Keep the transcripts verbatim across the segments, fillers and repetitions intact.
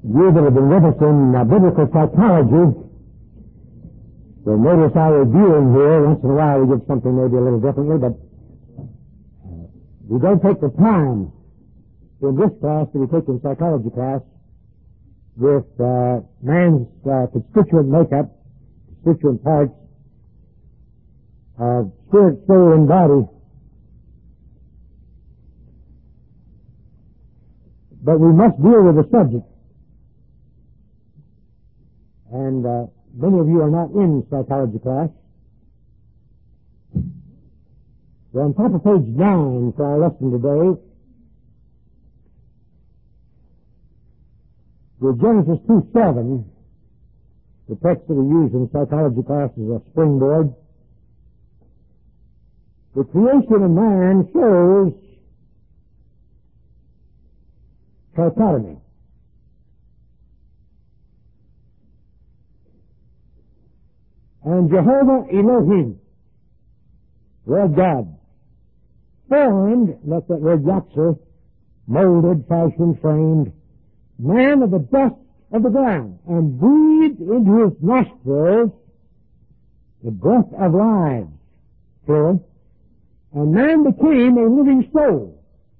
You that have been with us in uh, biblical psychology will notice our viewing here. Once in a while we get something maybe a little differently, but uh, we don't take the time in this class that we take in psychology class with uh, man's uh, constituent makeup, constituent parts of spirit, soul, and body. But we must deal with the subject. And uh, many of you are not in psychology class. We're on top of page nine for our lesson today. With Genesis two seven, the text that we use in psychology class is a springboard. The creation of man shows trichotomy. And Jehovah Elohim, Lord God, formed, that's that word yatzer, molded, fashioned, framed, man of the dust of the ground, and breathed into his nostrils the breath of life, plural, and man became a living soul.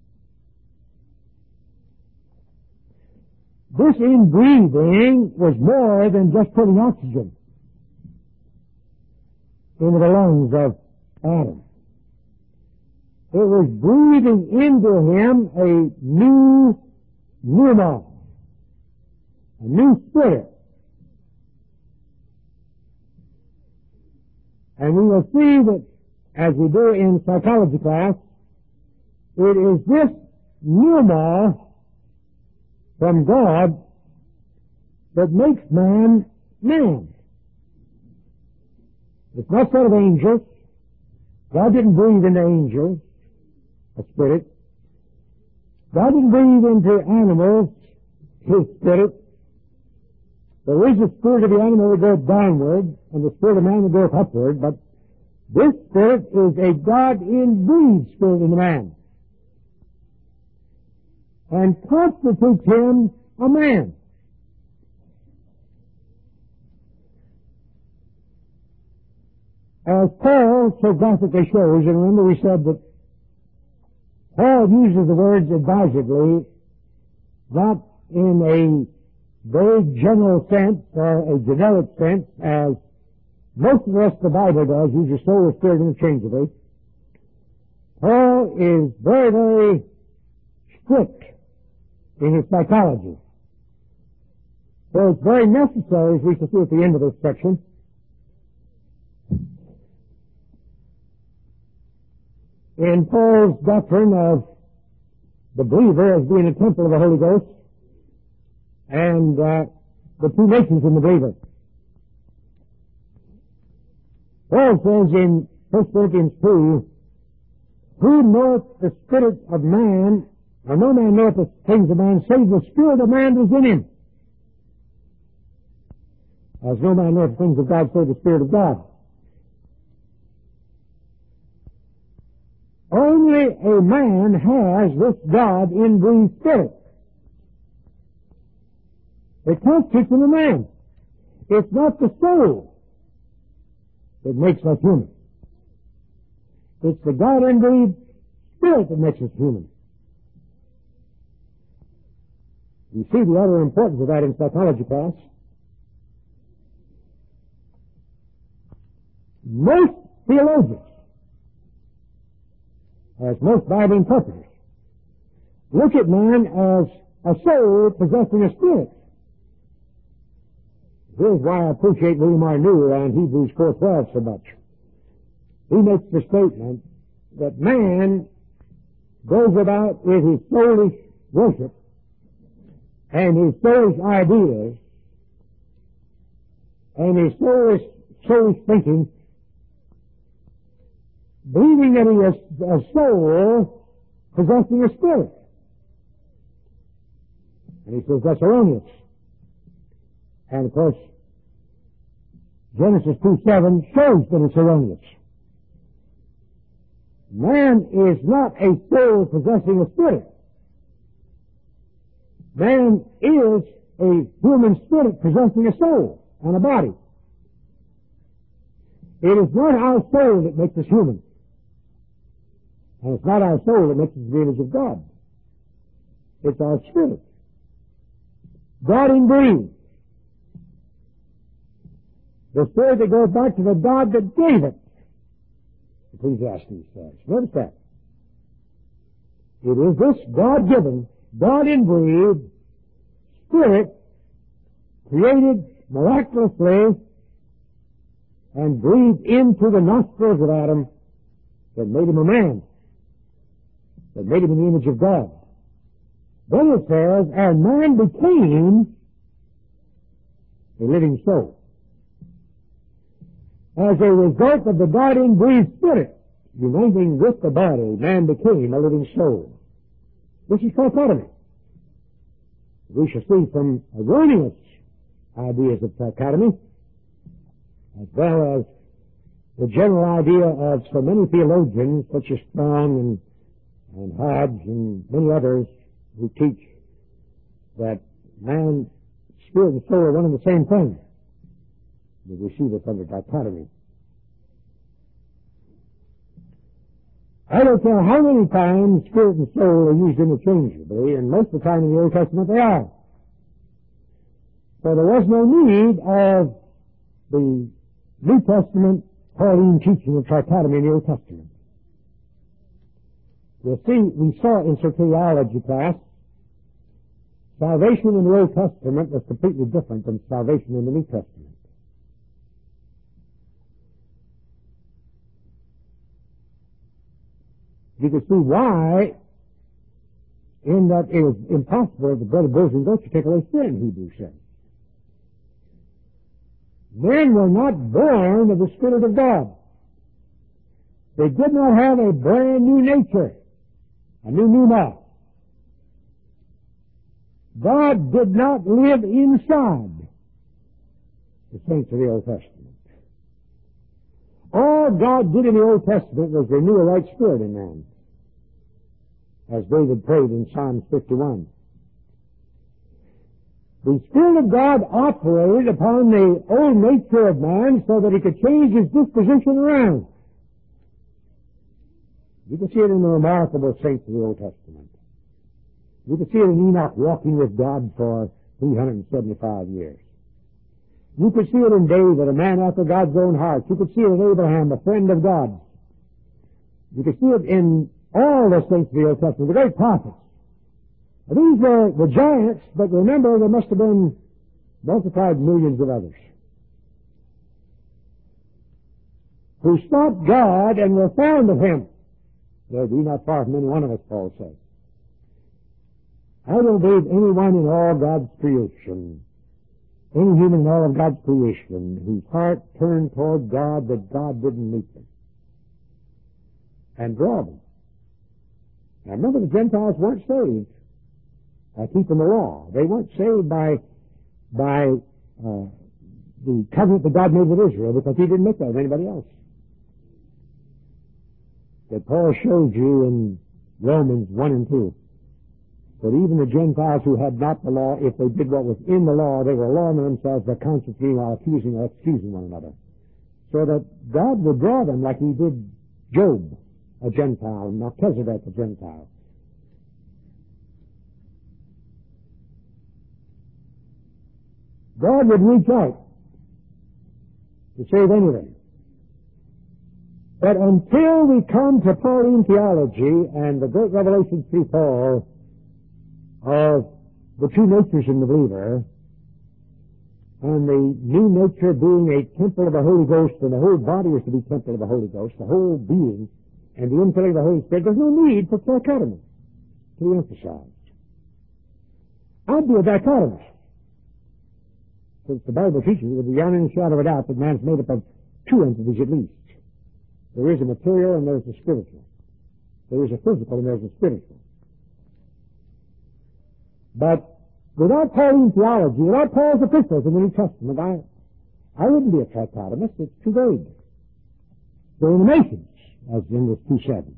This inbreathing was more than just putting oxygen into the lungs of Adam. It was breathing into him a new pneuma, a new spirit. And we will see that, as we do in psychology class, it is this pneuma from God that makes man man. It's not sort of angels. God didn't breathe into angels, a spirit. God didn't breathe into animals, his spirit. There is a spirit of the animal that goes downward, and the spirit of man that goes upward, but this spirit is a God-in-breathed spirit in the man, and constitutes him a man. As Paul so graphically shows, and remember we said that Paul uses the words advisedly, not in a very general sense or a generic sense, as most of the rest of the Bible does, uses soul and spirit interchangeably. Paul is very, very strict in his psychology. So it's very necessary, as we shall see at the end of this section, in Paul's doctrine of the believer as being a temple of the Holy Ghost and uh, the two nations in the believer. Paul says in First Corinthians two, who knoweth the spirit of man, or no man knoweth the things of man, save the spirit of man that is in him. As no man knoweth the things of God, save the Spirit of God. Only a man has this God-in-breathed spirit. It constitutes him a man. It's not the soul that makes us human. It's the God-in-breathed spirit that makes us human. You see the utter importance of that in psychology class. Most theologians, as most Bible interpreters, look at man as a soul possessing a spirit. Here's why I appreciate William R. Newell and Hebrews four twelve so much. He makes the statement that man goes about with his soulish worship and his soulish ideas and his soulish, soulish thinking, believing that he is a soul possessing a spirit. And he says that's erroneous. And of course, Genesis two seven shows that it's erroneous. Man is not a soul possessing a spirit. Man is a human spirit possessing a soul and a body. It is not our soul that makes us human. And it's not our soul that makes us the image of God. It's our spirit. God inbreathes. The spirit that goes back to the God that gave it. Ecclesiastes says. Notice that. It is this God-given, God-inbreathed spirit created miraculously and breathed into the nostrils of Adam that made him a man, that made him in the image of God. Then it says, and man became a living soul. As a result of the God-in-breathed spirit uniting with the body, man became a living soul. This is trichotomy. We shall see some erroneous ideas of trichotomy, as well as the general idea of so many theologians, such as Strong and, and Hodge and many others, who teach that man, spirit, and soul are one and the same thing. We see this under dichotomy. I don't care how many times spirit and soul are used interchangeably, and most of the time in the Old Testament they are. So there was no need of the New Testament Pauline teaching of trichotomy in the Old Testament. You see, we saw in soteriology class, salvation in the Old Testament was completely different than salvation in the New Testament. You can see why, in that it was impossible the blood of bulls and goats to take away sin, Hebrews says. Men were not born of the Spirit of God. They did not have a brand new nature, a new pneuma. God did not live inside the saints of the Old Testament. All God did in the Old Testament was renew a right spirit in man, as David prayed in Psalm fifty-one. The Spirit of God operated upon the old nature of man so that he could change his disposition around. You can see it in the remarkable saints of the Old Testament. You can see it in Enoch walking with God for three hundred seventy-five years. You could see it in David, a man after God's own heart. You could see it in Abraham, a friend of God. You could see it in all the saints of the Old Testament, the great prophets. These were the giants, but remember, there must have been multiplied millions of others who sought God and were found of Him. There be not far from any one of us, Paul says. I don't believe anyone in all God's creation, any human in all of God's creation, whose heart turned toward God, that God didn't meet them and draw them. Now remember, the Gentiles weren't saved by keeping the law. They weren't saved by by uh, the covenant that God made with Israel, because He didn't make that with anybody else. That Paul showed you in Romans one and two. That even the Gentiles who had not the law, if they did what was in the law, they were law in themselves, their conscience being while accusing or excusing one another. So that God would draw them like He did Job, a Gentile, and Melchizedek, a Gentile. God would reach out to save anything. But until we come to Pauline theology and the great revelation through Paul of the two natures in the believer, and the new nature being a temple of the Holy Ghost, and the whole body is to be temple of the Holy Ghost, the whole being, and the infilling of the Holy Spirit, there's no need for trichotomy to be emphasized. I'd be a dichotomist, since the Bible teaches with beyond any shadow of a doubt that man's made up of two entities at least. There is a material and there's a spiritual. There is a physical and there's a spiritual. But without Pauline theology, without Paul's epistles in the New Testament, I, I wouldn't be a trichotomist. It's too vague. They're in the nations, as in this two seven.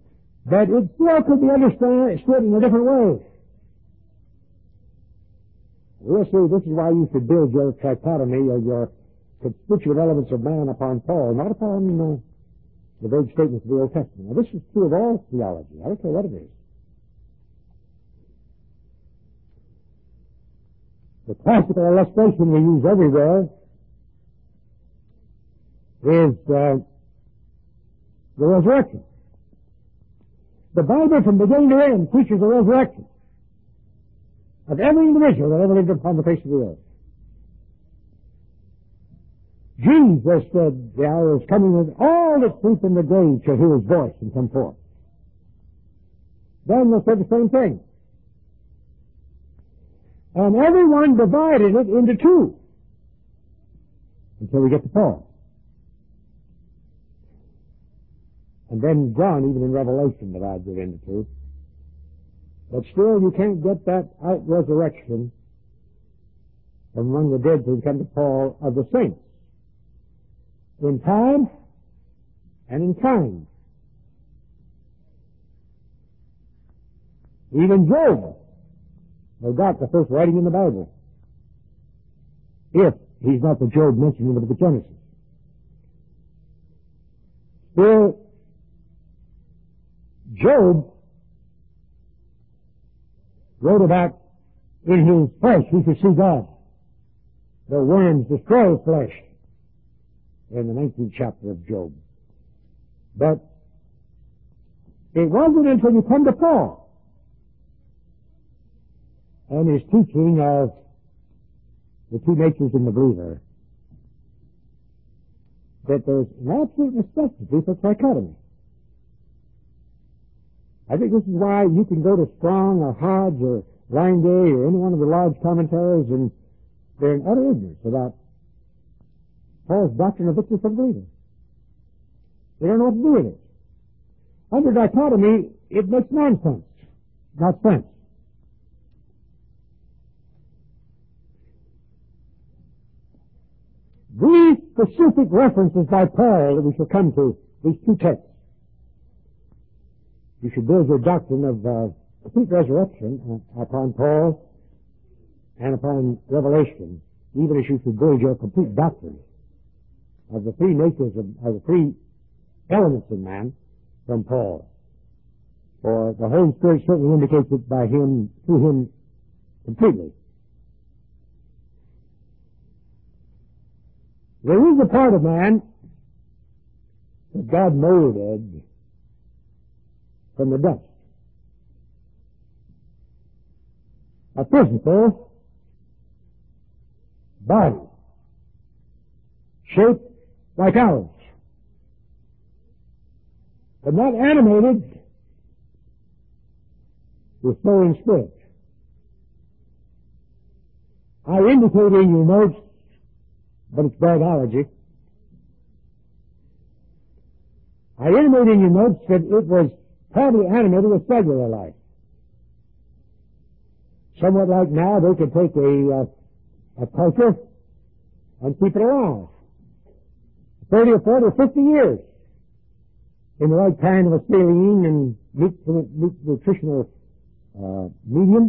But it still could be understood in a different way. We'll see, this is why you should build your trichotomy or your constituent elements of man upon Paul, not upon uh, the vague statements of the Old Testament. Now, this is true of all theology. I don't care what it is. The classical illustration we use everywhere is uh, the resurrection. The Bible, from beginning to end, teaches the resurrection of every individual that ever lived upon the face of the earth. Jesus said, the hour is coming when all that sleep in the grave shall hear his voice and come forth. Daniel said the same thing. And everyone divided it into two until we get to Paul. And then John, even in Revelation, divides it into two. But still, you can't get that out resurrection from among the dead till you come to Paul of the saints. In time and in kind. Even Job, no doubt the first writing in the Bible, if he's not the Job mentioned in the book of Genesis. Still, Job wrote about in his flesh he could see God. The worms destroy flesh in the nineteenth chapter of Job. But it wasn't until you come to Paul and his teaching of the two natures in the believer that there's an absolute necessity for trichotomy. I think this is why you can go to Strong or Hodge or Reinday or any one of the large commentaries and they're in utter ignorance about Paul's doctrine of victory for the believer. They don't know what to do with it. Under dichotomy, it makes nonsense, not sense. These specific references by Paul that we shall come to, these two texts, you should build your doctrine of uh, complete resurrection upon Paul and upon Revelation, even as you should build your complete doctrine of the three natures of, of the three elements in man from Paul. For the Holy Spirit certainly indicates it by him, through him completely. There is a part of man that God molded from the dust. A physical body shaped like ours, but not animated with soul and spirit. I indicate in your notes, but it's biology. I indicate in your notes that it was probably animated with cellular life. Somewhat like now, they could take a, uh, a culture and keep it alive. thirty or forty or fifty years in the right kind of a saline and nutritional uh, medium.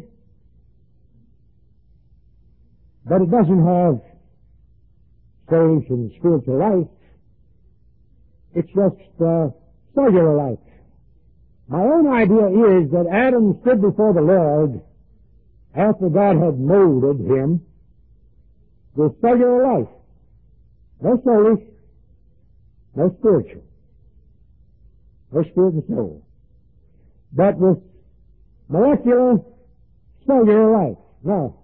But it doesn't have soulish and spiritual life. It's just uh, cellular life. My own idea is that Adam stood before the Lord after God had molded him with cellular life. No soulish, no spiritual, no spirit and soul, but with molecular cellular life. Now,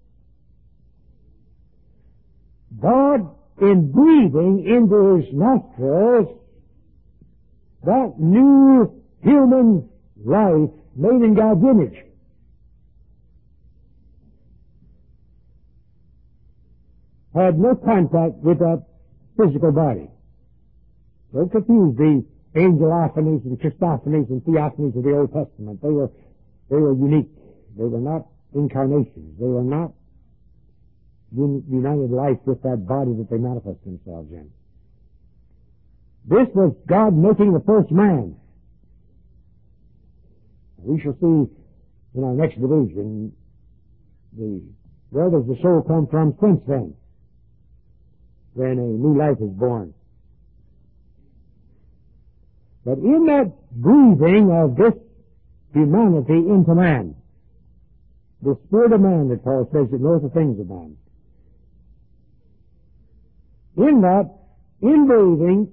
God, in breathing into his nostrils that new human life made in God's image, had no contact with that physical body. Don't confuse the angelophanies and Christophanies and theophanies of the Old Testament. They were, they were unique. They were not incarnations. They were not un- united life with that body that they manifest themselves in. This was God making the first man. We shall see in our next division the Where does the soul come from since then, when a new life is born? But in that breathing of this humanity into man, the spirit of man that Paul says that knows the things of man, in that inbreathing,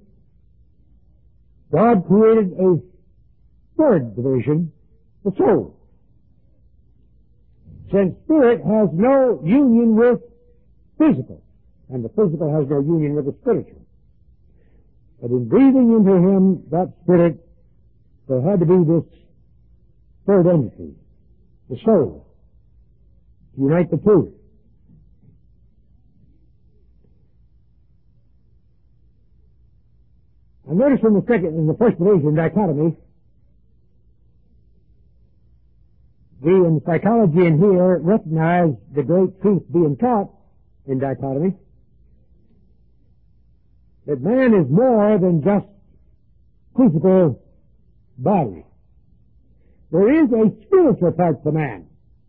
God created a third division, the soul. Since spirit has no union with physical, and the physical has no union with the spiritual. But in breathing into him, that spirit, there had to be this third entity, the soul, to unite the two. And notice in the second, in the first division, dichotomy, we in psychology in here recognize the great truth being taught in dichotomy, that man is more than just physical body. There is a spiritual part to man.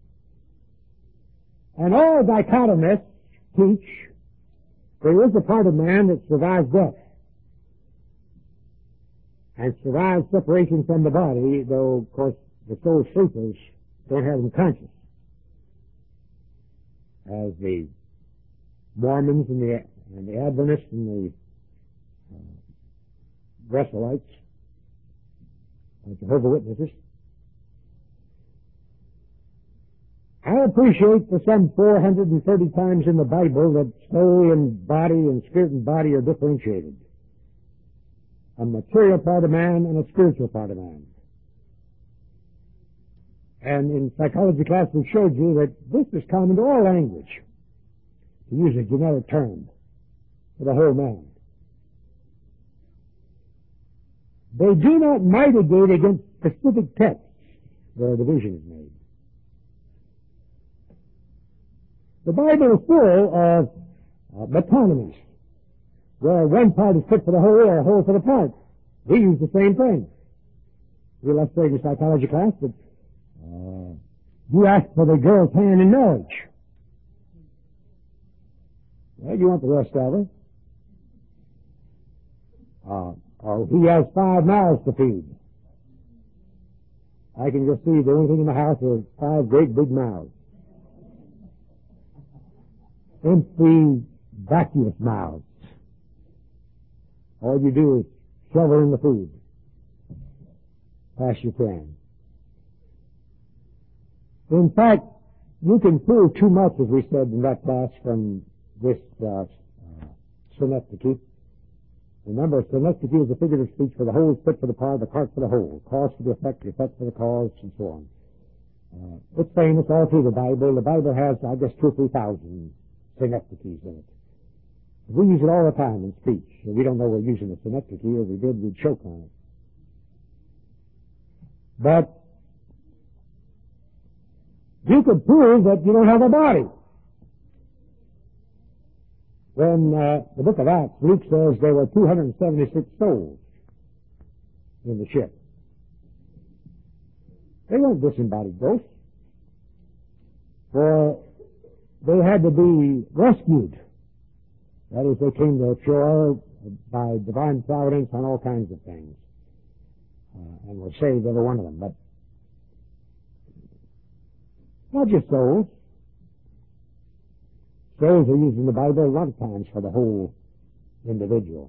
And all dichotomists teach there is a part of man that survives death and survives separation from the body, though, of course, the soul sleepers don't have them conscious, as the Mormons and the, and the Adventists and the uh, Wesleyites, the Jehovah's Witnesses. I appreciate the some four hundred thirty times in the Bible that soul and body and spirit and body are differentiated. A material part of man and a spiritual part of man. And in psychology class we showed you that this is common to all language, to use a generic term, for the whole man. They do not mitigate against specific texts where a division is made. The Bible is full of uh, metonymies, where one part is fit for the whole or a whole for the part. We use the same thing. We left in psychology class that uh, you ask for the girl's hand in marriage. Well, you want the rest of her. Uh, or he has five mouths to feed. I can just see the only thing in the house is five great big mouths. Empty, vacuous mouths. All you do is shovel in the food. Pass your can. In fact, you can prove too much, as we said in that class, from this uh, uh, synecdoche. Remember, synecdoche is a figurative speech for the whole is fit for the part, the part for the whole, cause for the effect, the effect for the cause, and so on. Uh, it's famous all through the Bible. The Bible has, I guess, two or three thousand synecdoches in it. We use it all the time in speech. We don't know we're using a synecdoche. If we did, we'd choke on it. But you could prove that you don't have a body. When uh, the book of Acts, Luke says there were two hundred seventy-six souls in the ship. They weren't disembodied ghosts, for they had to be rescued. That is, they came to shore by divine providence on all kinds of things, uh, and were saved, every one of them. But not just souls. Souls are used in the Bible a lot of times for the whole individual.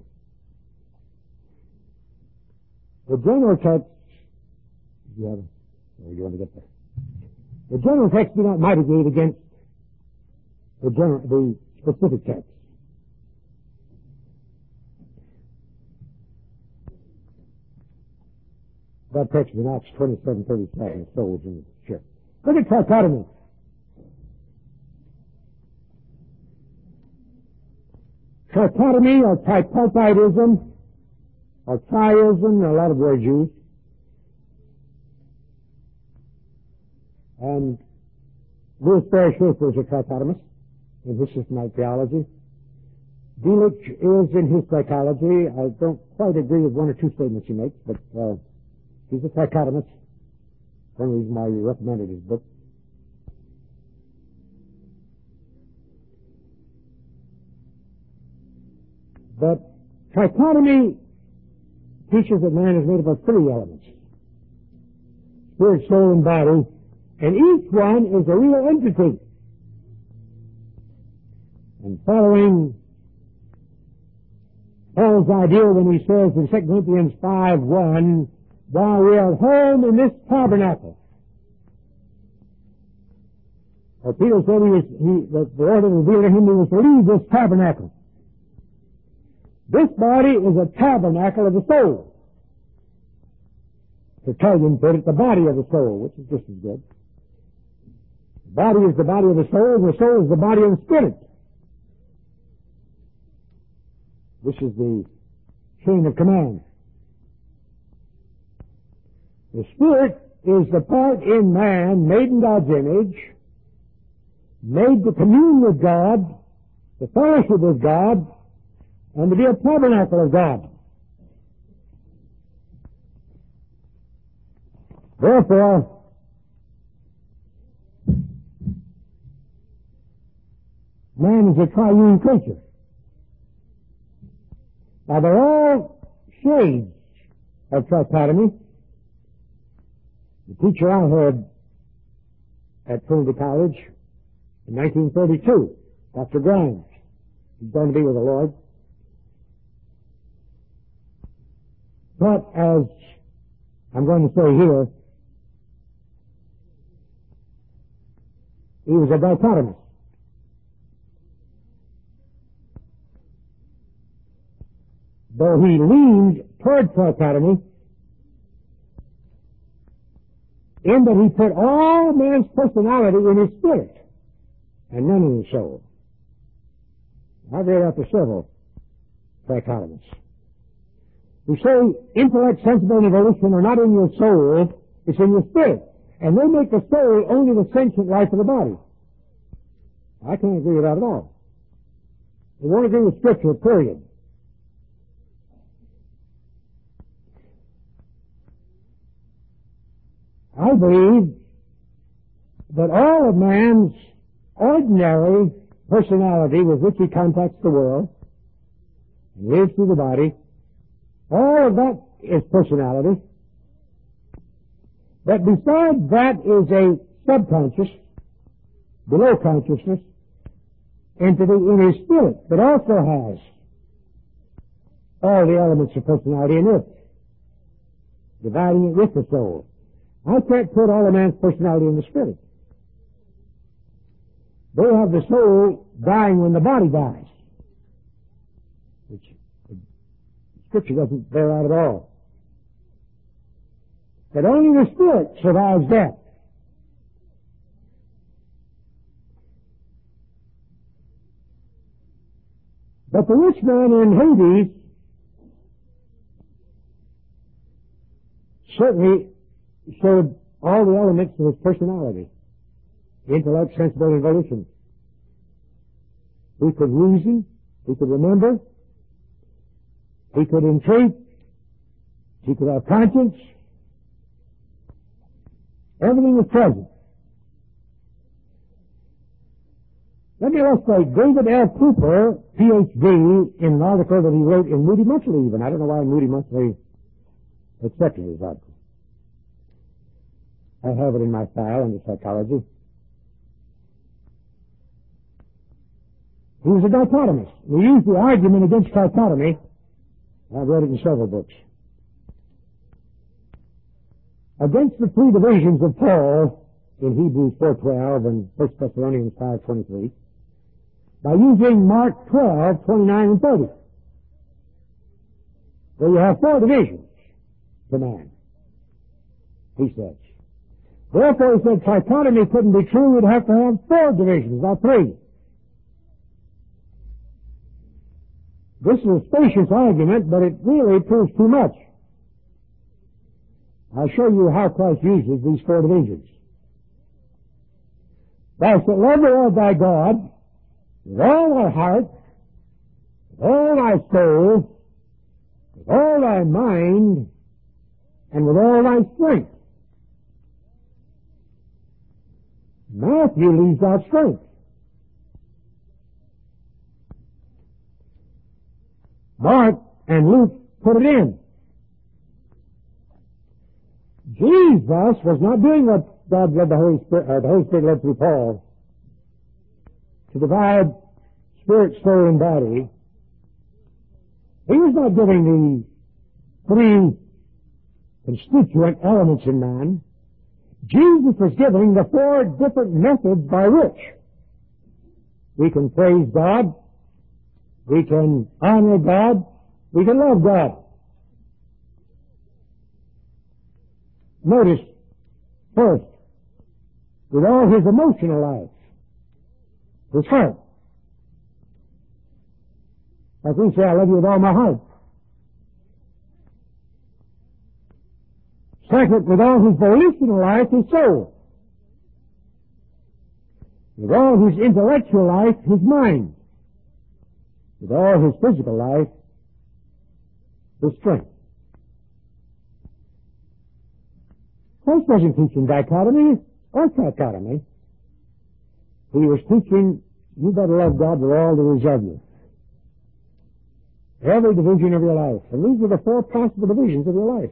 The general text, you have, or you want to get there? The general text do not mitigate against the general, the specific text. That text in Acts twenty-seven thirty-seven, souls in the ship. Look at trichotomy. Trichotomy or tripartitism or triism, there are a lot of words used. And Louis Parashurst was a trichotomist in his systematic theology. Delitzsch is in his psychology. I don't quite agree with one or two statements he makes, but uh, he's a trichotomist. One reason why we recommended his book. But trichotomy teaches that man is made up of three elements: spirit, soul, and body, and each one is a real entity. And following Paul's idea when he says in Second Corinthians five one, while we are at home in this tabernacle. Or Peter said he was, he, that the Lord had revealed to him he was to leave this tabernacle. This body is a tabernacle of the soul. Tertullian put it the body of the soul, which is just as good. The body is the body of the soul, and the soul is the body of the spirit. This is the chain of command. The spirit is the part in man made in God's image, made to commune with God, to fellowship with God, and to be a tabernacle of God. Therefore, man is a triune creature. Now, they're all shades of trichotomy. The teacher I had at Trinity College in nineteen thirty-two, Doctor Grimes, he's going to be with the Lord. But as I'm going to say here, he was a dichotomist. Though he leaned toward trichotomy, in that he put all man's personality in his spirit, and none in his soul. I've read out the several trichotomists who say intellect, sensible, and evolution are not in your soul, it's in your spirit. And they make the soul only the sentient life of the body. I can't agree with that at all. They won't agree with Scripture, period. I believe that all of man's ordinary personality with which he contacts the world and lives through the body, all of that is personality. But besides that is a subconscious, below consciousness, entity in his spirit that also has all the elements of personality in it, dividing it with the soul. I can't put all a man's personality in the spirit. They have the soul dying when the body dies, which Scripture doesn't bear out at all. But only the spirit survives death. But the rich man in Hades certainly showed all the elements of his personality: intellect, sensibility, and volition. He could reason, he could remember, he could entreat, he could have conscience. Everything was present. Let me illustrate. David L. Cooper, P H D, in an article that he wrote in Moody Monthly even. I don't know why Moody Monthly accepted his article. I have it in my file under psychology. He was a dichotomist. We used the argument against dichotomy. I've read it in several books. Against the three divisions of Paul in Hebrews four twelve and First Thessalonians five twenty-three, by using Mark twelve twenty-nine and thirty. Where you have four divisions to man, he says. Therefore, he said trichotomy couldn't be true. We'd have to have four divisions, not three. This is a spacious argument, but it really proves too much. I'll show you how Christ uses these four divisions. Thou shalt love the Lord thy God with all thy heart, with all thy soul, with all thy mind, and with all thy strength. Matthew leaves out strength. Mark and Luke put it in. Jesus was not doing what God led the Holy Spirit, or the Holy Spirit led through Paul, to divide spirit, soul, and body. He was not giving the three constituent elements in man. Jesus was giving the four different methods by which we can praise God, we can honor God, we can love God. Notice, first, with all his emotional life, his heart. Like we say, I love you with all my heart. Second, with all his volitional life, his soul. With all his intellectual life, his mind. With all his physical life, his strength. Christ wasn't teaching dichotomy or trichotomy. He was teaching, you better love God with all there is of you. Every division of your life. And these are the four possible divisions of your life.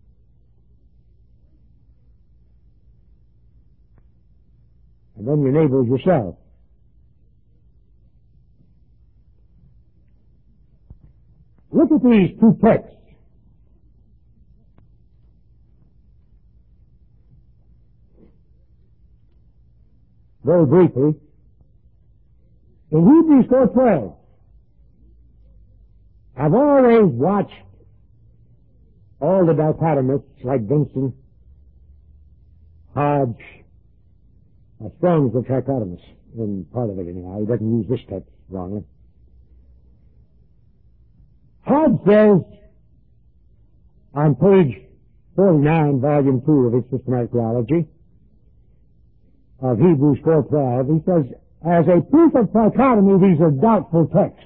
And then your neighbor is yourself. Look at these two texts. Very briefly. In Hebrews four twelve, I've always watched all the dichotomists like Vincent, Hodge, uh, Strong's the trichotomist in part of it anyhow. He doesn't use this text wrongly. Hodge says on page forty-nine, volume two of his Systematic Theology of Hebrews four twelve, he says, as a proof of trichotomy, these are doubtful texts.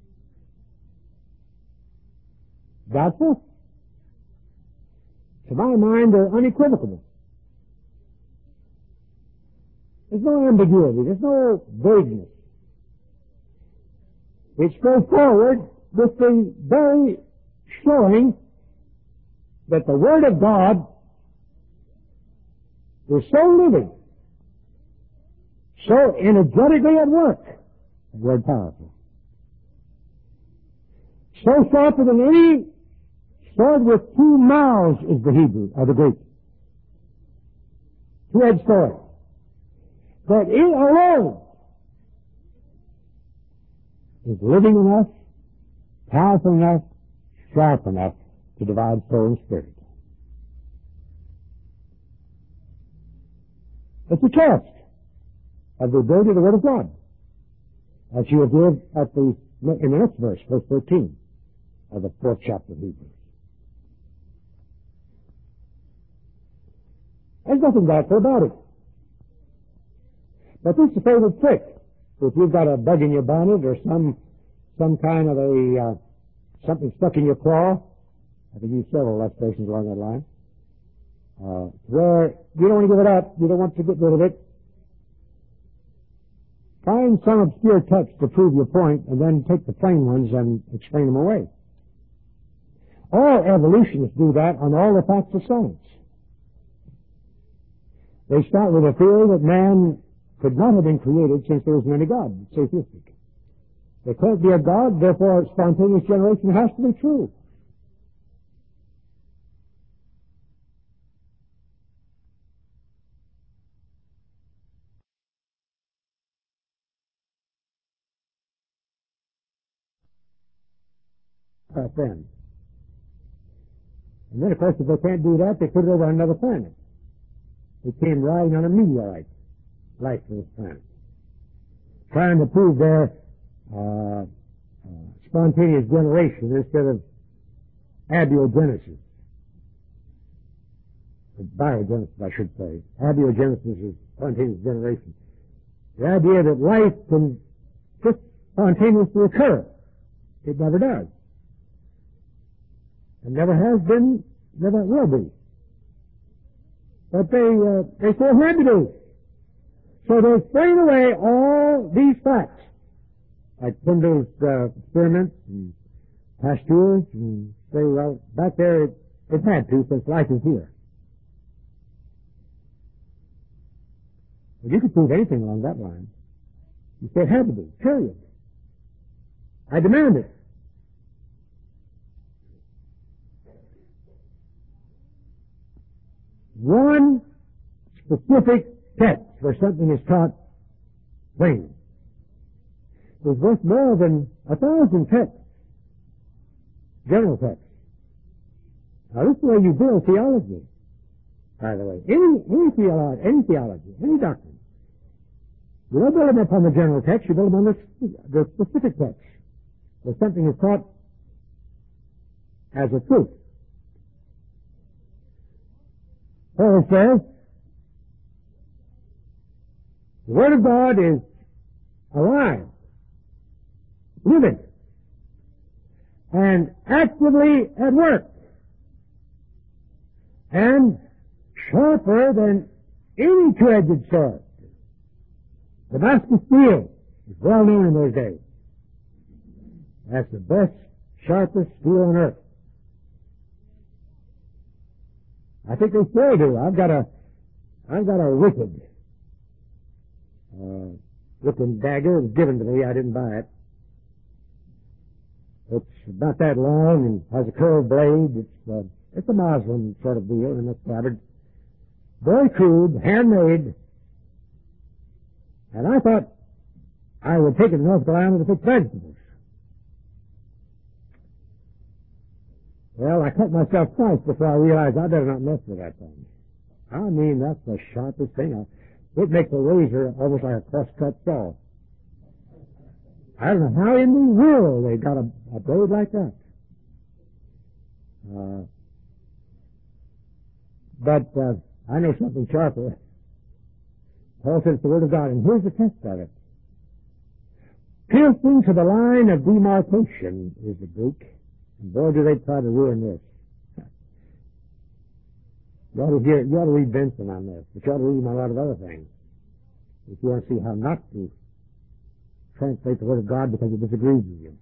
Doubtful? To my mind, they're unequivocal. There's no ambiguity. There's no vagueness. It's straightforward with the very showing that the Word of God is so living, so energetically at work, the word powerful, so sharper than any sword with two mouths is the Hebrew, or the Greek. Two-edged sword. That it alone is living enough, powerful enough, sharp enough to divide soul and spirit. It's a test of the ability of the Word of God. As you observe at the, in the next verse, verse thirteen of the fourth chapter of Hebrews. There's nothing doubtful about it. But this is a favorite trick. If you've got a bug in your bonnet or some some kind of a uh, something stuck in your claw, I can use several illustrations along that line, uh, where you don't want to give it up, you don't want to get rid of it. Find some obscure text to prove your point, and then take the plain ones and explain them away. All evolutionists do that on all the facts of science. They start with a theory that man could not have been created since there wasn't any God. It's atheistic. There can't be a God, therefore spontaneous generation has to be true. Back then. And then, of course, if they can't do that, they put it over on another planet. They came riding on a meteorite, life for this planet, trying to prove their uh, uh, spontaneous generation instead of abiogenesis. Biogenesis, I should say. Abiogenesis is spontaneous generation. The idea that life can just spontaneously occur. It never does. It never has been, never will be. But they, uh, they still had to do. So they explain away all these facts, like Tyndall's uh, experiments and pastures and say, well, back there it, it had to since life is here. Well, you could prove anything along that line. You say it had to be, period. I demand it. One specific text where something is taught plain is worth more than a thousand texts, general texts. Now, this is the way you build theology, by the way. Any, any, theology, any theology, any doctrine. You don't build them upon the general text, you build them on the, the specific text, where something is taught as a truth. Paul says, the Word of God is alive, living, and actively at work, and sharper than any two-edged sword. Damascus steel is well known in those days. That's the best, sharpest steel on earth. I think they still do. I've got a, I've got a wicked, uh, looking dagger. It was given to me. I didn't buy it. It's about that long and has a curved blade. It's, uh, it's a Muslim sort of deal in the scabbard. Very crude, handmade. And I thought I would take it to North Carolina to fix vegetables. Well, I cut myself twice before I realized I better not mess with that thing. I mean, that's the sharpest thing. It makes a razor almost like a cross-cut saw. I don't know how in the world they got a, a blade like that. Uh, but uh, I know something sharper. Paul says the Word of God, and here's the test of it. Piercing to the line of demarcation is the Greek. And boy, do they try to ruin this. You ought to hear, you ought to read Benson on this, but you ought to read him on a lot of other things. If you want to see how not to translate the Word of God because it disagrees with you.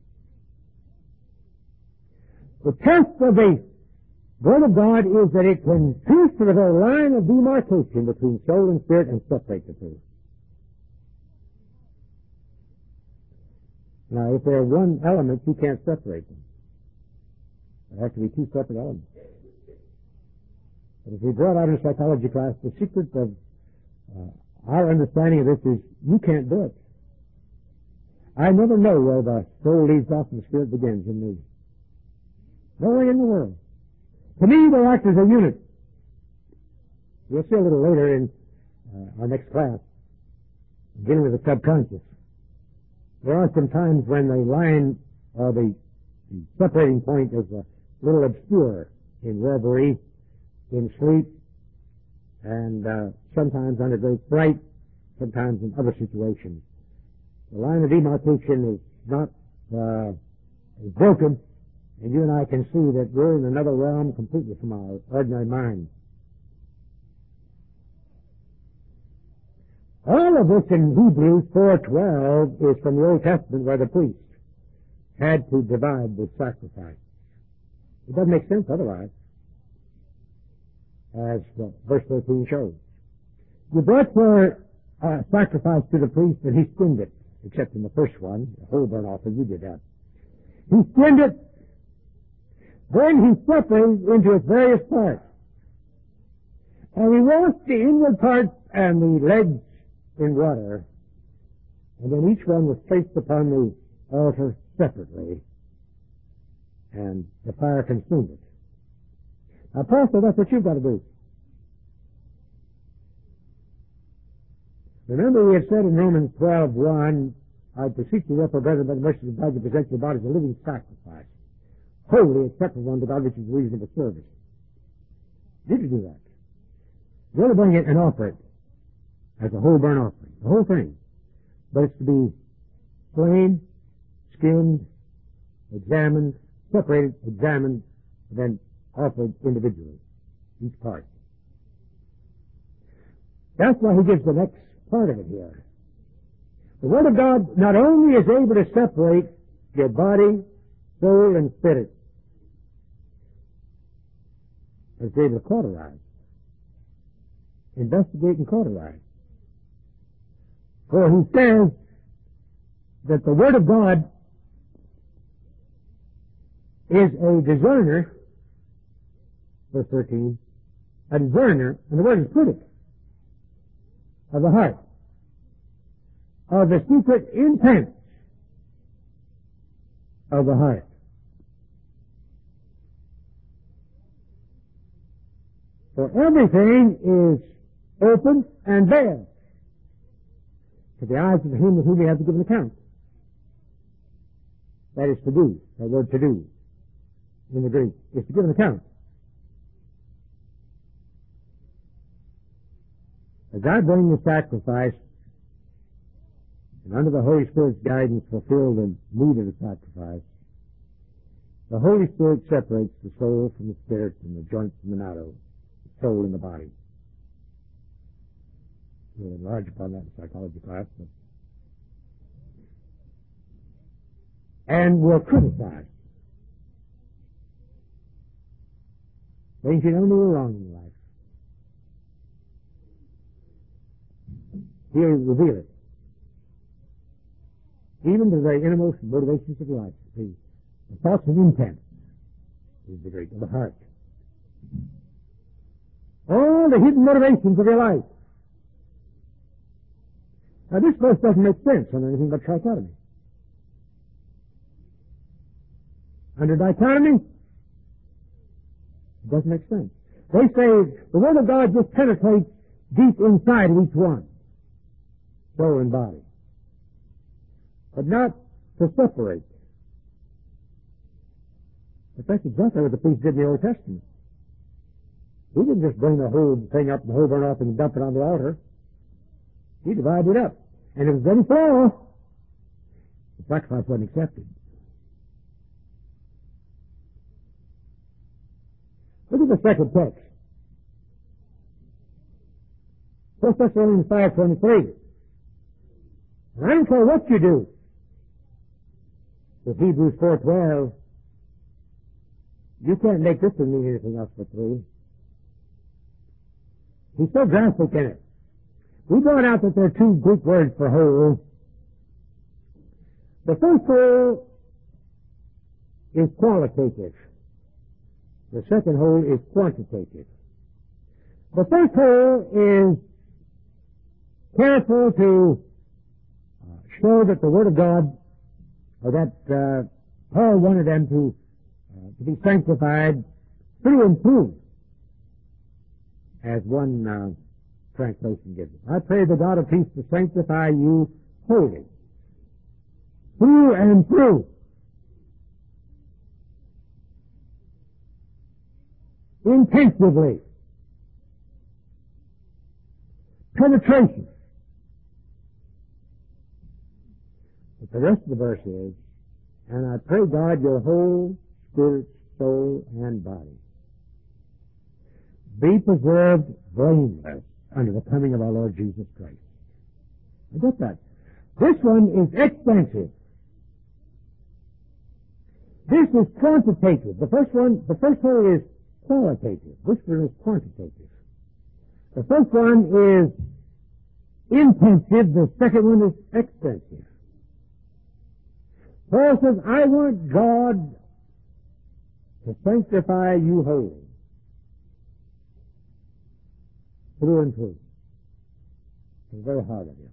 The test of the Word of God is that it can pierce to the very line of demarcation between soul and spirit and separate the two. Now, if they're one element, you can't separate them. There have to be two separate elements. But as we brought out in a psychology class, the secret of uh, our understanding of this is you can't do it. I never know where the soul leaves off and the spirit begins in me. No way in the world. To me, they act as a unit. We'll see a little later in uh, our next class, beginning with the subconscious. There are some times when the line or the, the separating point is a little obscure in reverie, in sleep, and uh, sometimes under great fright, sometimes in other situations. The line of demarcation is not uh, is broken, and you and I can see that we're in another realm completely from our ordinary mind. All of this in Hebrews four twelve is from the Old Testament where the priest had to divide the sacrifice. It doesn't make sense otherwise, as uh, verse thirteen shows. You brought your uh, sacrifice to the priest, and he skinned it, except in the first one, the whole burnt offering, you did that. He skinned it, then he separated into its various parts. And he washed the inward parts and the legs in water, and then each one was placed upon the altar separately, and the fire consumed it. Now, Paul said that's what you've got to do. Remember we had said in Romans twelve one, I beseech you therefore, brethren, by the mercy of God, to present your bodies a living sacrifice, holy, acceptable unto God, which is reasonable service. Did you do that? You ought to bring it and offer it as a whole burnt offering, the whole thing. But it's to be slain, skinned, examined, separated, examined, and then offered individually, each part. That's why he gives the next part of it here. The Word of God not only is able to separate your body soul, and spirit. It's able to cauterize, investigate and cauterize. For he says that the Word of God is a discerner, verse thirteen, a discerner, and the word is critic, of the heart, of the secret intent of the heart. For everything is open and bare to the eyes of him with whom we have to give an account. That is to do, that word to do in the Greek, is to give an account. As I bring the sacrifice, and under the Holy Spirit's guidance fulfill the need of the sacrifice, the Holy Spirit separates the soul from the spirit and the joint from the marrow, the soul and the body. We'll enlarge upon that in psychology class. But and will criticize things you never knew were wrong in your life. He'll reveal it. Even to the very innermost motivations of life. The, the thoughts and intent is the Greek of the heart. All the hidden motivations of your life. Now this verse doesn't make sense on anything but trichotomy. Under dichotomy, it doesn't make sense. They say the Word of God just penetrates deep inside of each one, soul and body, but not to separate. But that's exactly what the priest did in the Old Testament. He didn't just bring the whole thing up, the whole burnt offering, and dump it on the altar. He divided it up. And if there was any flaw, the sacrifice wasn't accepted. Look at the second text. First Thessalonians five twenty-three. And I don't care what you do. With Hebrews four twelve, you can't make this one mean anything else but three. He's so graphic in it. We brought out that there are two Greek words for whole. The first whole is qualitative. The second whole is quantitative. The first whole is careful to uh, show that the Word of God, or that uh, Paul wanted them to, uh, to be sanctified through and through, as one uh, translation gives it. I pray the God of peace to sanctify you wholly, through and through. Intensively. Penetration. But the rest of the verse is, and I pray God your whole spirit, soul, and body be preserved blameless under the coming of our Lord Jesus Christ. I get that. This one is extensive. This is quantitative. The first one, the first one is qualitative. This one is quantitative. The first one is intensive. The second one is extensive. Paul says, I want God to sanctify you wholly, through and through. It's very hard of you.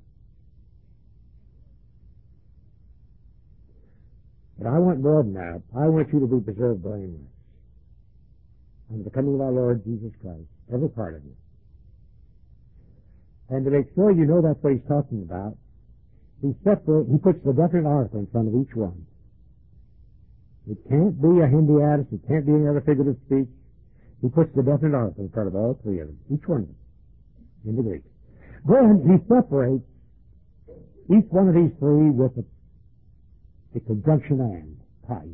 But I want more than that. I want you to be preserved blameless under the coming of our Lord Jesus Christ, every part of you. And to make sure you know that's what he's talking about, he separates, he puts the definite article in front of each one. It can't be a Hindiatus, it can't be any other figurative speech. He puts the definite article in front of all three of them, each one of them, in the Greek. Then he separates each one of these three with the, the conjunction and, kai,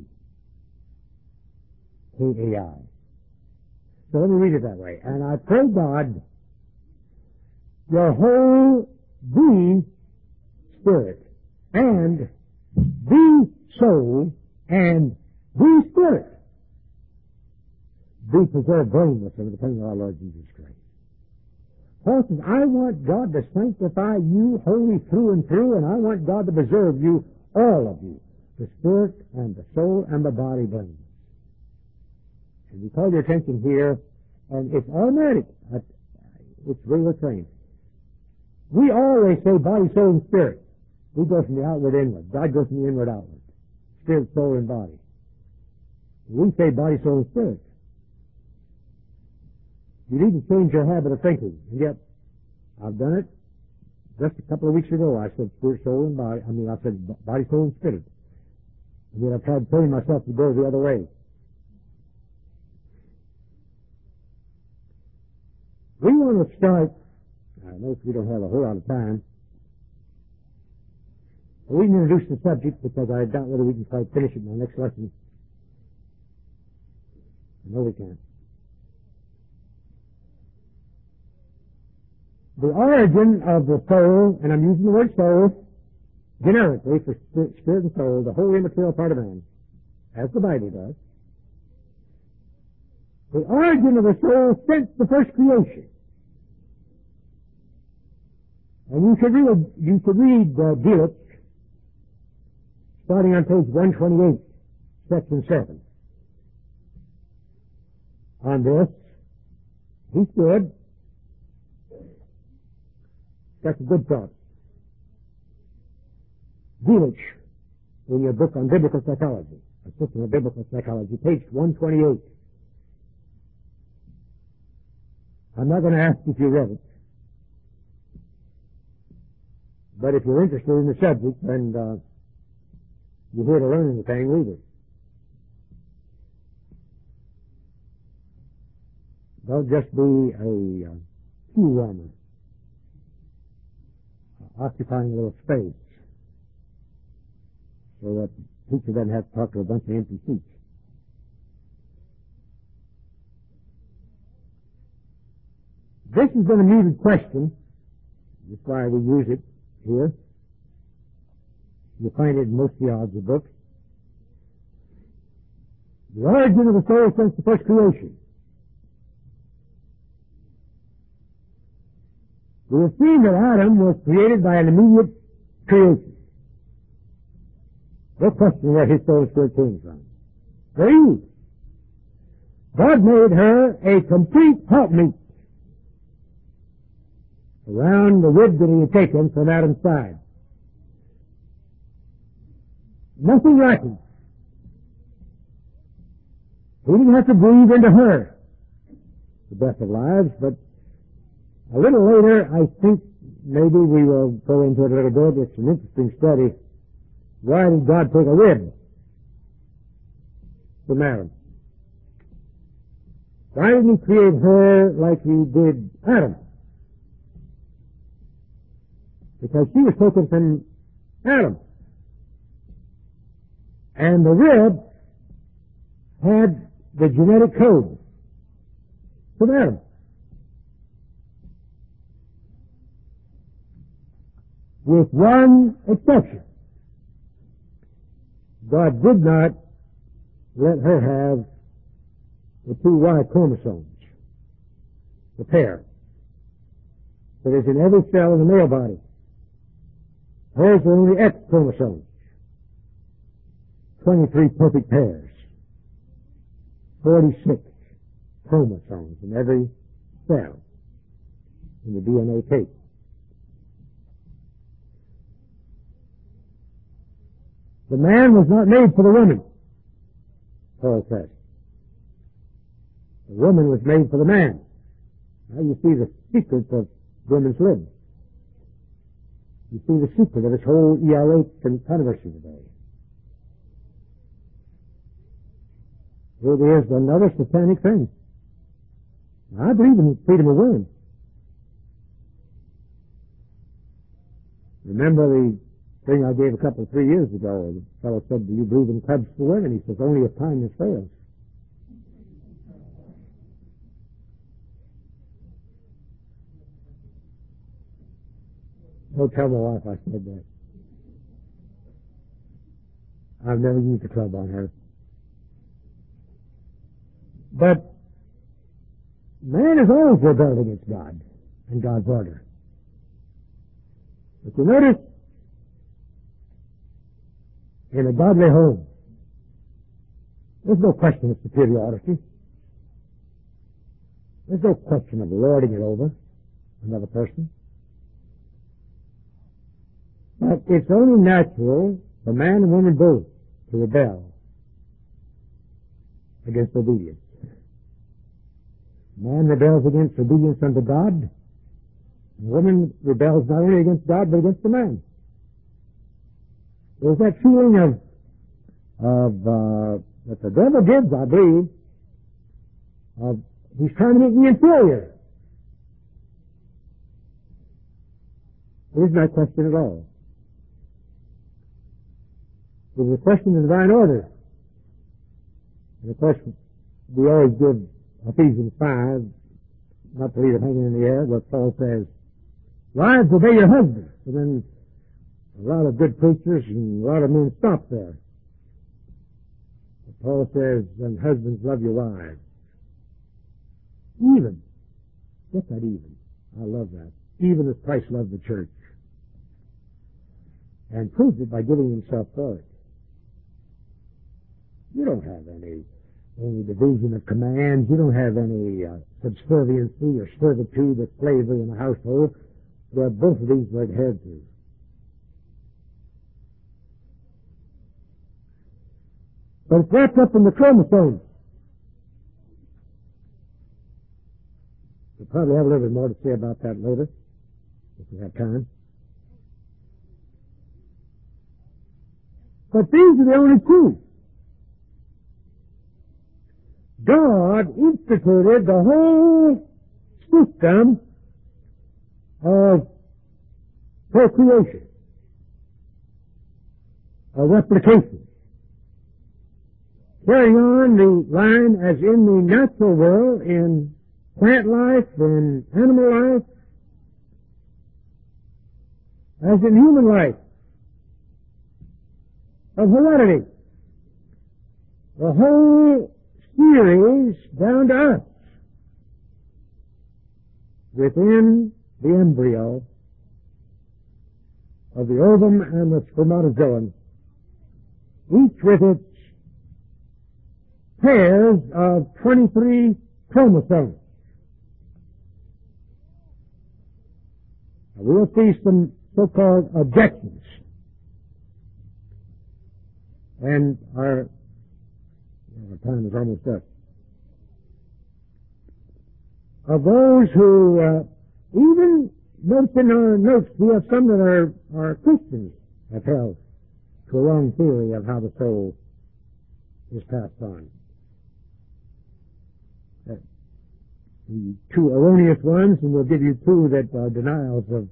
K A I. So let me read it that way. And I pray God, your whole be spirit, and be soul, and Be spirit. Be preserved blameless under the coming of our Lord Jesus Christ. Paul says, I want God to sanctify you wholly through and through, and I want God to preserve you, all of you, the spirit and the soul and the body blameless. And we call your attention here, and it's automatic. It's really trained. We always say body, soul, and spirit. We go from the outward inward. God goes from the inward outward. Spirit, soul, and body. We say body, soul, and spirit. You need to change your habit of thinking. And yet, I've done it just a couple of weeks ago. I said spirit, soul, and body. I mean, I said body, soul, and spirit. And yet I've tried to train myself to go the other way. We want to start, I know we don't have a whole lot of time, but we can introduce the subject because I doubt whether we can quite finish it in the next lesson. I know we can. The origin of the soul, and I'm using the word soul generically for spirit and soul, the whole immaterial part of man, as the Bible does. The origin of the soul since the first creation. And you should read, you should read uh, Delitzsch, starting on page one twenty-eight, section seven. On this, he's good. That's a good thought. Delitzsch, in your book on biblical psychology, a system of biblical psychology, page one twenty-eight. I'm not going to ask if you read it, but if you're interested in the subject and uh, you're here to learn anything, read it. Don't just be a uh, pew warmer, uh, occupying a little space, so that the teacher doesn't have to talk to a bunch of empty seats. This has been a needed question. That's why we use it here. You'll find it in most theology books. The origin of the soul since the first creation. We have seen that Adam was created by an immediate creation. No question where his soul spirit came from. Very easy. God made her a complete helpmeet around the rib that he had taken from Adam's side. Nothing lacking. He didn't have to breathe into her the breath of lives, but a little later, I think maybe we will go into it a little bit. It's an interesting study. Why did God take a rib from Adam? Why didn't he create her like he did Adam? Because she was taken from Adam. And the rib had the genetic code from Adam. With one exception. God did not let her have the two Y chromosomes, the pair that is in every cell in the male body. Hers were only X chromosomes, twenty-three perfect pairs, forty-six chromosomes in every cell in the D N A tape. The man was not made for the woman, Paul says. The woman was made for the man. Now you see the secret of women's limbs. You see the secret of this whole E R A controversy today. It is another satanic thing. I believe in freedom of women. Remember the thing I gave a couple, three years ago. The fellow said, do you believe in clubs for women? He says, only if kindness fails. Don't tell my wife I said that. I've never used a club on her. But man has always rebelled against God and God's order. But you notice, in a godly home, there's no question of superiority. There's no question of lording it over another person. But it's only natural for man and woman both to rebel against obedience. Man rebels against obedience unto God. Woman rebels not only against God, but against the man. There's that feeling of, of, uh, that the devil gives, I believe, of, he's trying to make me inferior. There isn't that question at all. There's a question of divine order. And of course, we always give Ephesians five, not to leave it hanging in the air, but Paul says, wives, obey your husbands. And then a lot of good preachers and a lot of men stop there. But Paul says, and husbands, love your wives. Even. Get that even. I love that. Even as Christ loved the church. And proved it by giving himself for it. You don't have any any division of commands. You don't have any uh, subserviency or servitude or slavery in the household. Well, both of these were adhered to. But it's wrapped up in the chromosomes. We'll probably have a little bit more to say about that later, if we have time. But these are the only two. God instituted the whole system of procreation, of replication, carrying on the line as in the natural world, in plant life, in animal life, as in human life, of heredity. The whole series down to us within the embryo of the ovum and the spermatozoon, each with its pairs of twenty-three chromosomes. Now we'll see some so-called objections, and our Our time is almost up. Of those who, uh, even notes in our notes, we have some that are, are Christians have held to a wrong theory of how the soul is passed on. Uh, the two erroneous ones, and we'll give you two that are denials of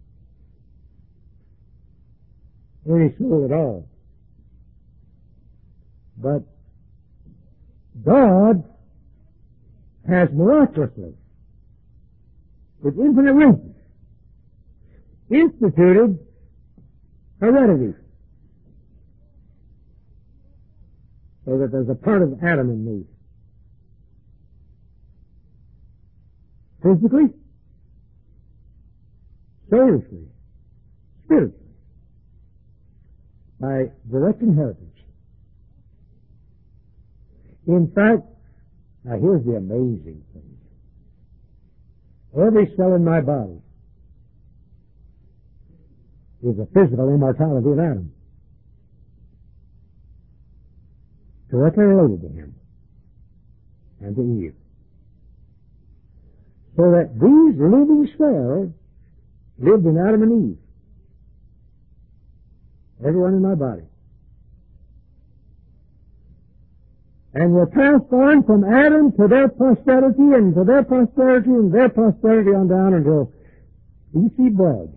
any soul at all. But God has miraculously, with infinite wisdom, instituted heredity, so that there's a part of Adam in me. Physically, soulishly, spiritually, by direct inheritance. In fact, now here's the amazing thing. Every cell in my body is a physical immortality of Adam. Directly related to him and to Eve. So that these living cells lived in Adam and Eve. Everyone in my body. And were passed on from Adam to their posterity and to their posterity and their posterity on down until E C blood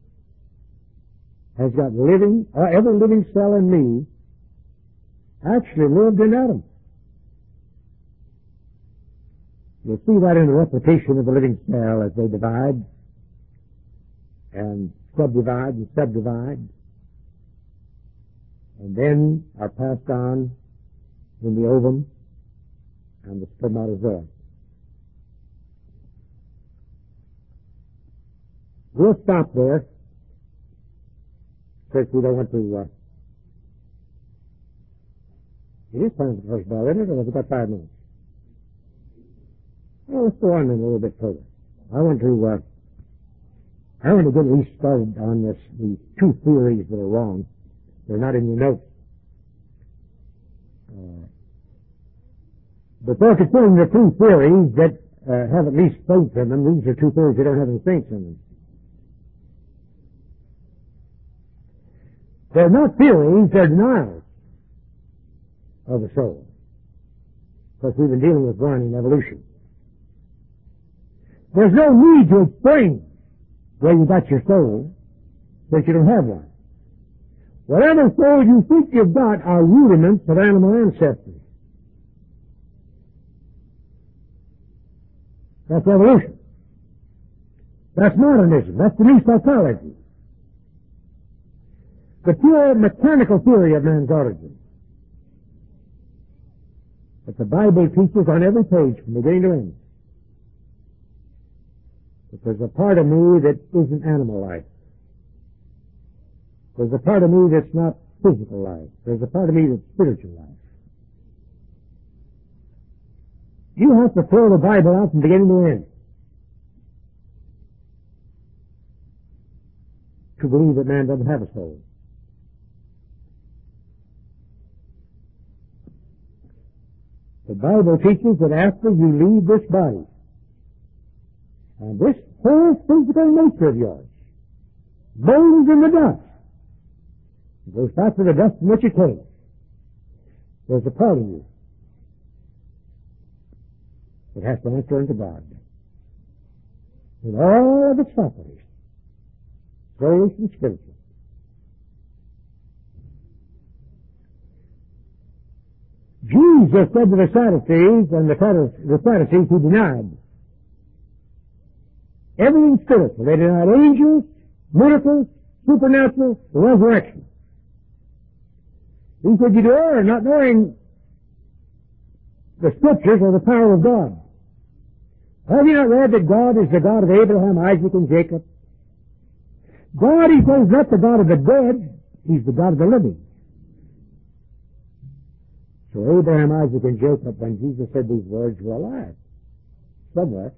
has got living, or every living cell in me actually lived in Adam. You'll see that in the replication of the living cell as they divide and subdivide and subdivide and then are passed on in the ovum and the spermatozoa. We'll stop there, since we don't want to, uh, it is time for the first bell, isn't it, or have we got five minutes? Well, let's go on then a little bit further. I want to, uh, I want to get at least started on this, these two theories that are wrong. They're not in your notes. Uh, but they're considering the two theories that uh, have at least saints in them. These are two theories that don't have any saints in them. They're not theories, they're denials of the soul. Because we've been dealing with one in evolution. There's no need to explain where you got your soul, since you don't have one. Whatever soul you think you've got are rudiments of animal ancestry. That's evolution. That's modernism. That's the new psychology. The pure mechanical theory of man's origin. That the Bible teaches on every page from beginning to end. That there's a part of me that isn't animal life. There's a part of me that's not physical life. There's a part of me that's spiritual life. You have to throw the Bible out from beginning to end to believe that man doesn't have a soul. The Bible teaches that after you leave this body, and this whole physical nature of yours, bones in the dust, it goes back to the dust from which it came. There's a part of you that has to enter into God. In all of its faculties, soulish and spiritual. Jesus said to the Sadducees and the Pharisees who denied everything spiritual. They denied angels, miracles, supernatural, the resurrection. He said, you do err not knowing the Scriptures or the power of God. Have you not read that God is the God of Abraham, Isaac, and Jacob? God, he says, not the God of the dead, he's the God of the living. So Abraham, Isaac, and Jacob, when Jesus said these words, were alive. Somewhere.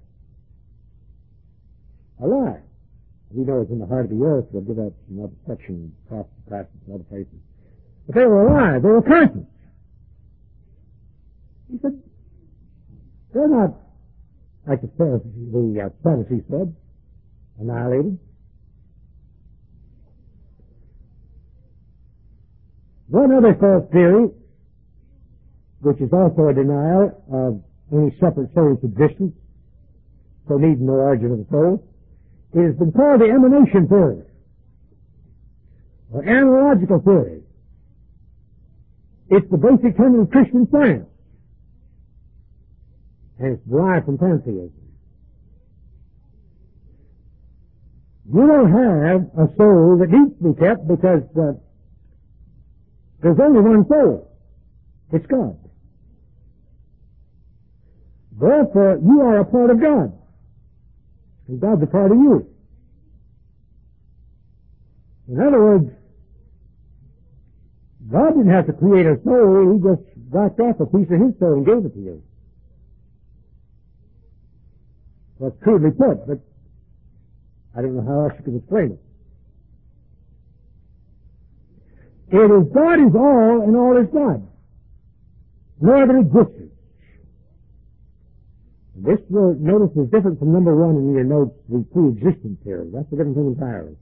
Alive. We know it's in the heart of the earth. We'll give that another section, across the passage in other places. But they were alive. They were conscious. He said, they're not, like the Pharisees, the uh, Pharisees said, annihilated. One other false theory, which is also a denial of any separate soul's existence, so needing no origin of the soul, it has been called the emanation theory, or analogical theory. It's the basic tenet of Christian science, and it's derived from pantheism. You don't have a soul that needs to be kept because uh, there's only one soul. It's God. Therefore, you are a part of God. And God's a part of you. In other words, God didn't have to create a soul. He just got off a piece of his soul and gave it to you. That's crudely put, but I don't know how else you could explain it. It is God is all and all is God. No other existence. This, will notice, is different from number one in your notes, the pre-existent theory. That's a different thing entirely.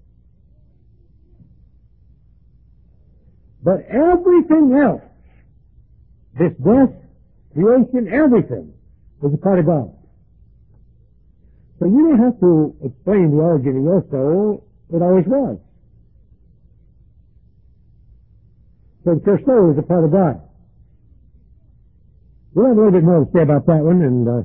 But everything else, this death, creation, everything, is a part of God. So you don't have to explain the origin of your soul. It always was. So your soul is a part of God. We'll have a little bit more to say about that one, and uh,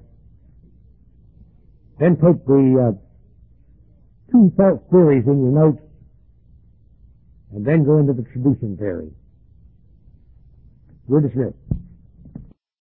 then take the uh, two false theories in your notes, and then go into the tradition theory. We're dismissed.